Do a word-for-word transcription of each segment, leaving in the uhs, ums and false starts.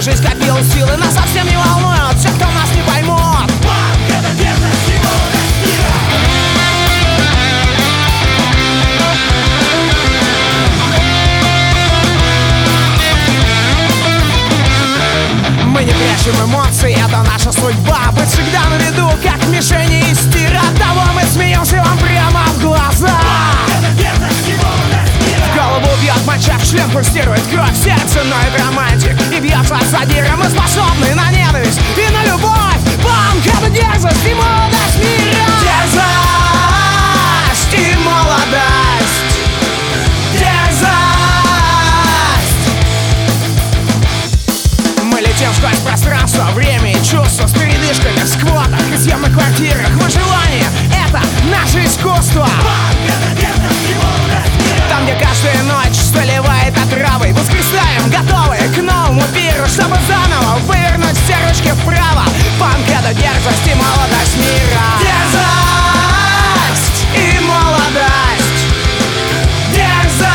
жизнь копила силы, нас совсем не волнует все, кто нас не поймут. Панк — это дерзость и молодость мира. Мы не прячем эмоций, это наша судьба. Быть всегда на виду, как в мишени из тира. Оттого мы смеемся вам прямо в глаза. Это дерзость и молодость мира. В голову бьет моча, в член пульсирует кровь. Сердце ноет романтик и бьется задира. Мы способны на ненависть и на любовь. Панк — это дерзость и молодость мира. Дерзость и молодость. Дерзость. Мы летим сквозь пространство, время и чувства, с передышками в сквотах и съемных квартирах. Выживание — это наше искусство. Панк — это дерзость и молодость мира. Там, где каждая ночь заливает отравой, воскресаем, готовые к новому пиру, чтобы заново вывернуть все ручки вправо. Панк — это дерзость и молодость мира. Дерзость и молодость. Дерзость.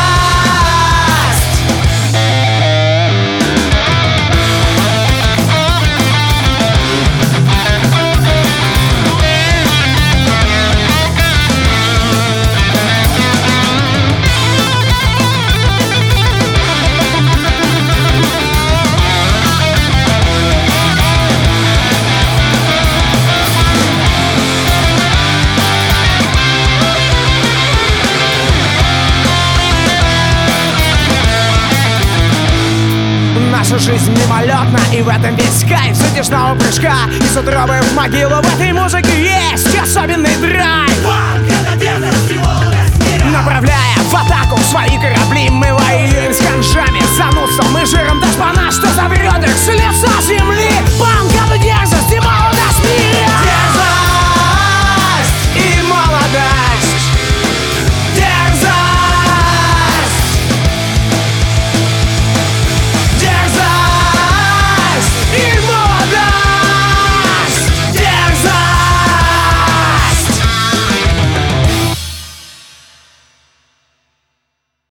Наша жизнь мимолетна, и в этом весь кайф затяжного прыжка из утробы в могилу. В этой музыке есть особенный драйв. Панк — это дерзость и молодость мира. Направляя в атаку свои корабли, мы воюем с ханжами, занудством и жиром. Да шпана, что за время